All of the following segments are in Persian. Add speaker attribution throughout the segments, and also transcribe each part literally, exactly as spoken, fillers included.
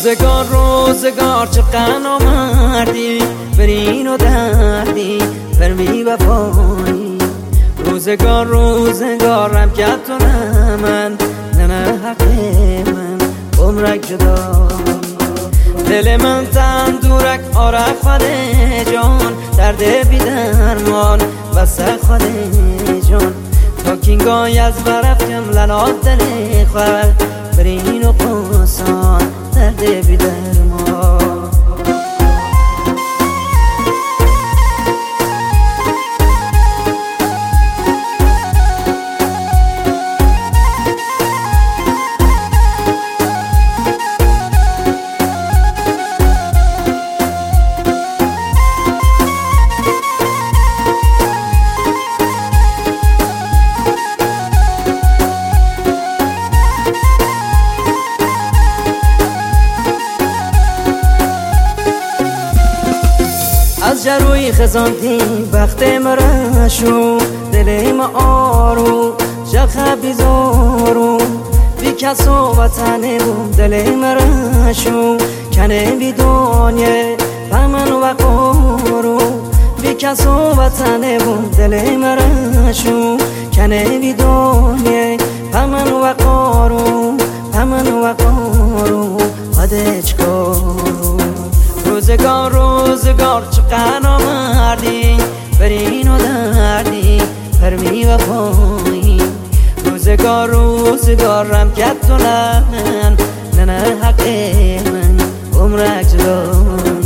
Speaker 1: روزگار روزگار چه غنا مردی برین و دردی فرمی وفایی روزگار روزگارم که تو نه من نه نه حق من عمرک جدا دل من تندورک آرک خواده جان درد بی درمان و سر خواده جان تا کینگای از برف کم لنات دل خواه برین و قصان درد بی درمان از جروی خزانتی بخت مرشو دل ما آرو جخ بیزارو بی کس و وطنه بوم دل مرشو کنه بی دنیه پمن و قارو بی کس و وطنه بوم دل مرشو کنه بی دنیه پمن و قارو پمن و قارو خدش کارو روزگار روزگار چه غنا مردی برین و دردی فرمی وفایی روزگار روزگارم که تو نه نه نه حق من عمرک جدایی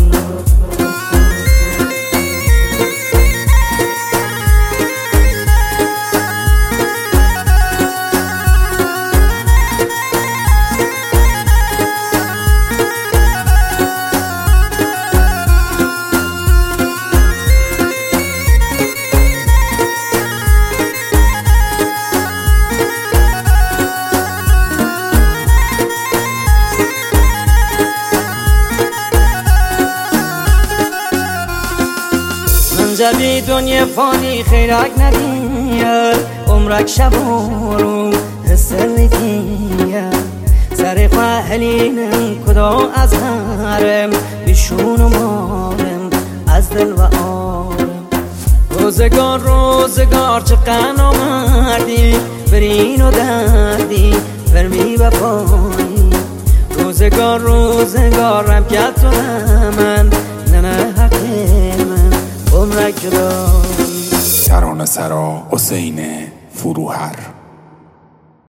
Speaker 1: جبی دنیا فانی خیرک ندیه عمرک شب رو حسلیتیه سر خواهلینم کدا از هرم بیشون و مارم از دل و آرم روزگار روزگار چه غنا مردی برین و دردی فرمی وفایی روزگار روزگارم که تو نه من نه نه حق من عمرک جدایی
Speaker 2: ترانه سرا حسین فروهر.